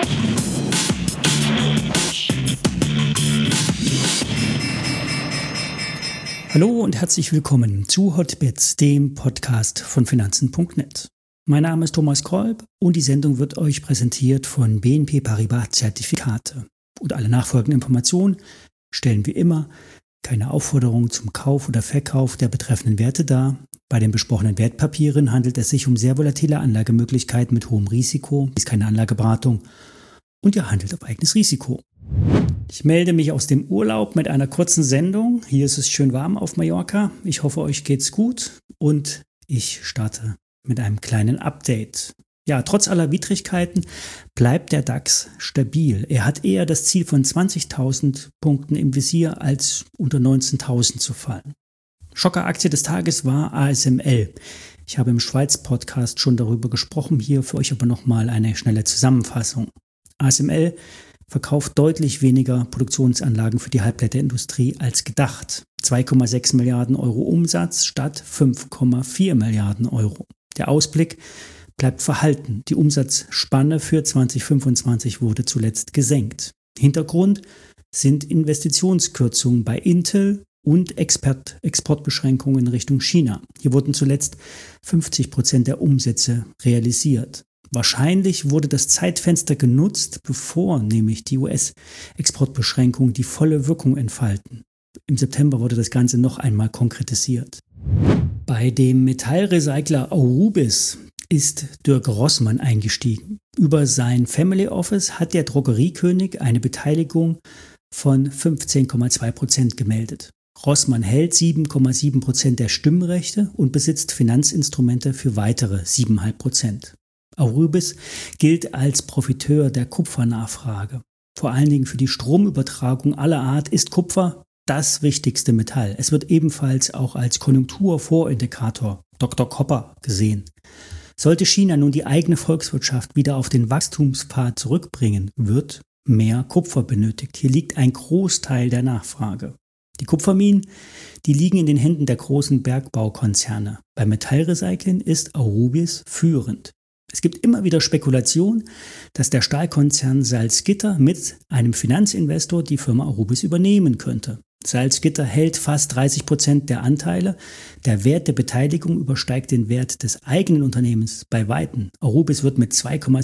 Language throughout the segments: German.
Hallo und herzlich willkommen zu Hotbits, dem Podcast von Finanzen.net. Mein Name ist Thomas Kolb und die Sendung wird euch präsentiert von BNP Paribas Zertifikate. Und alle nachfolgenden Informationen stellen wie immer keine Aufforderung zum Kauf oder Verkauf der betreffenden Werte dar. Bei den besprochenen Wertpapieren handelt es sich um sehr volatile Anlagemöglichkeiten mit hohem Risiko. Dies ist keine Anlageberatung und ihr handelt auf eigenes Risiko. Ich melde mich aus dem Urlaub mit einer kurzen Sendung. Hier ist es schön warm auf Mallorca. Ich hoffe, euch geht's gut und ich starte mit einem kleinen Update. Ja, trotz aller Widrigkeiten bleibt der DAX stabil. Er hat eher das Ziel von 20.000 Punkten im Visier, als unter 19.000 zu fallen. Schockeraktie des Tages war ASML. Ich habe im Schweiz-Podcast schon darüber gesprochen, hier für euch aber nochmal eine schnelle Zusammenfassung. ASML verkauft deutlich weniger Produktionsanlagen für die Halbleiterindustrie als gedacht. 2,6 Milliarden Euro Umsatz statt 5,4 Milliarden Euro. Der Ausblick bleibt verhalten. Die Umsatzspanne für 2025 wurde zuletzt gesenkt. Hintergrund sind Investitionskürzungen bei Intel und Exportbeschränkungen in Richtung China. Hier wurden zuletzt 50% der Umsätze realisiert. Wahrscheinlich wurde das Zeitfenster genutzt, bevor nämlich die US-Exportbeschränkungen die volle Wirkung entfalten. Im September wurde das Ganze noch einmal konkretisiert. Bei dem Metallrecycler Aurubis ist Dirk Rossmann eingestiegen. Über sein Family Office hat der Drogeriekönig eine Beteiligung von 15,2% gemeldet. Rossmann hält 7,7% der Stimmrechte und besitzt Finanzinstrumente für weitere 7,5%. Aurubis gilt als Profiteur der Kupfernachfrage. Vor allen Dingen für die Stromübertragung aller Art ist Kupfer das wichtigste Metall. Es wird ebenfalls auch als Konjunkturvorindikator Dr. Copper gesehen. Sollte China nun die eigene Volkswirtschaft wieder auf den Wachstumspfad zurückbringen, wird mehr Kupfer benötigt. Hier liegt ein Großteil der Nachfrage. Die Kupferminen, die liegen in den Händen der großen Bergbaukonzerne. Beim Metallrecycling ist Aurubis führend. Es gibt immer wieder Spekulationen, dass der Stahlkonzern Salzgitter mit einem Finanzinvestor die Firma Aurubis übernehmen könnte. Salzgitter hält fast 30% der Anteile. Der Wert der Beteiligung übersteigt den Wert des eigenen Unternehmens bei Weitem. Aurubis wird mit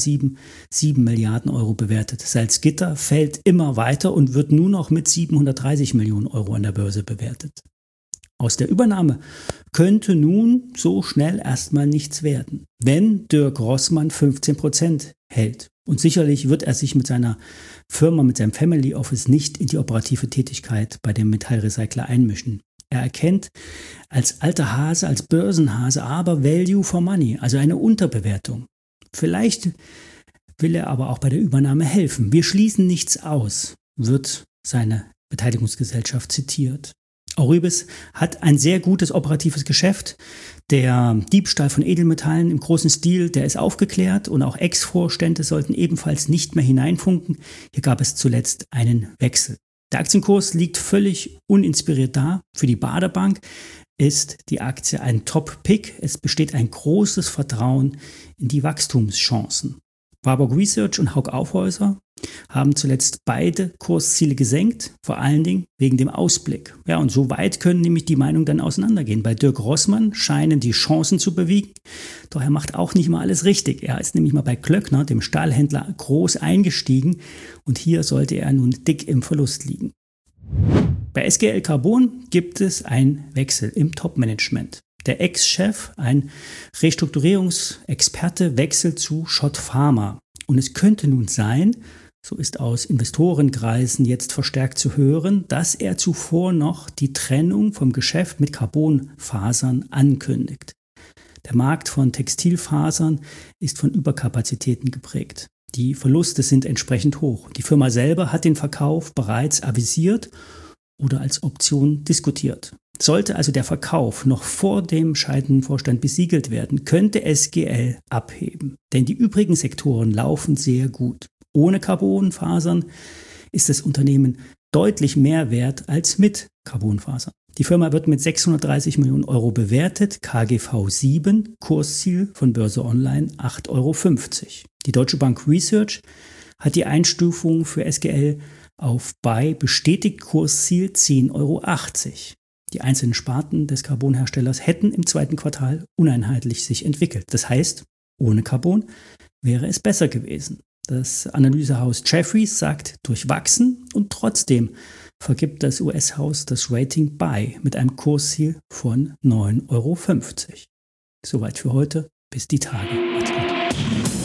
2,77 Milliarden Euro bewertet. Salzgitter fällt immer weiter und wird nur noch mit 730 Millionen Euro an der Börse bewertet. Aus der Übernahme könnte nun so schnell erstmal nichts werden, wenn Dirk Rossmann 15% hält. Und sicherlich wird er sich mit seiner Firma, mit seinem Family Office nicht in die operative Tätigkeit bei dem Metallrecycler einmischen. Er erkennt als alter Hase, als Börsenhase aber Value for Money, also eine Unterbewertung. Vielleicht will er aber auch bei der Übernahme helfen. Wir schließen nichts aus, wird seine Beteiligungsgesellschaft zitiert. Aurubis hat ein sehr gutes operatives Geschäft. Der Diebstahl von Edelmetallen im großen Stil, der ist aufgeklärt und auch Ex-Vorstände sollten ebenfalls nicht mehr hineinfunken. Hier gab es zuletzt einen Wechsel. Der Aktienkurs liegt völlig uninspiriert da. Für die Baader Bank ist die Aktie ein Top-Pick. Es besteht ein großes Vertrauen in die Wachstumschancen. Warburg Research und Hauck Aufhäuser haben zuletzt beide Kursziele gesenkt, vor allen Dingen wegen dem Ausblick. Ja, und so weit können nämlich die Meinungen dann auseinandergehen. Bei Dirk Rossmann scheinen die Chancen zu bewiegen, doch er macht auch nicht mal alles richtig. Er ist nämlich mal bei Klöckner, dem Stahlhändler, groß eingestiegen und hier sollte er nun dick im Verlust liegen. Bei SGL Carbon gibt es einen Wechsel im Topmanagement. Der Ex-Chef, ein Restrukturierungsexperte, wechselt zu Schott Pharma. Und es könnte nun sein, so ist aus Investorenkreisen jetzt verstärkt zu hören, dass er zuvor noch die Trennung vom Geschäft mit Carbonfasern ankündigt. Der Markt von Textilfasern ist von Überkapazitäten geprägt. Die Verluste sind entsprechend hoch. Die Firma selber hat den Verkauf bereits avisiert oder als Option diskutiert. Sollte also der Verkauf noch vor dem scheidenden Vorstand besiegelt werden, könnte SGL abheben. Denn die übrigen Sektoren laufen sehr gut. Ohne Carbonfasern ist das Unternehmen deutlich mehr wert als mit Carbonfasern. Die Firma wird mit 630 Millionen Euro bewertet, KGV 7, Kursziel von Börse Online 8,50 Euro. Die Deutsche Bank Research hat die Einstufung für SGL auf Buy bestätigt, Kursziel 10,80 Euro. Die einzelnen Sparten des Carbonherstellers hätten im zweiten Quartal uneinheitlich sich entwickelt. Das heißt, ohne Carbon wäre es besser gewesen. Das Analysehaus Jefferies sagt durchwachsen und trotzdem vergibt das US-Haus das Rating Buy mit einem Kursziel von 9,50 Euro. Soweit für heute. Bis die Tage. Macht's gut.